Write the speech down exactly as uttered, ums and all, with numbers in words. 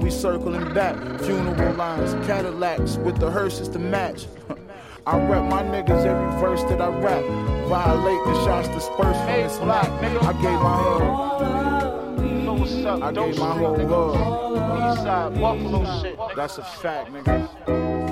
we circling back. Funeral lines, Cadillacs with the hearses to match. I rep my niggas every verse that I rap. Violate the shots dispersed from this black. I gave my whole. You know what's up? I Don't gave my street, whole nigga. world. Eastside Buffalo shit. That's a fact, nigga.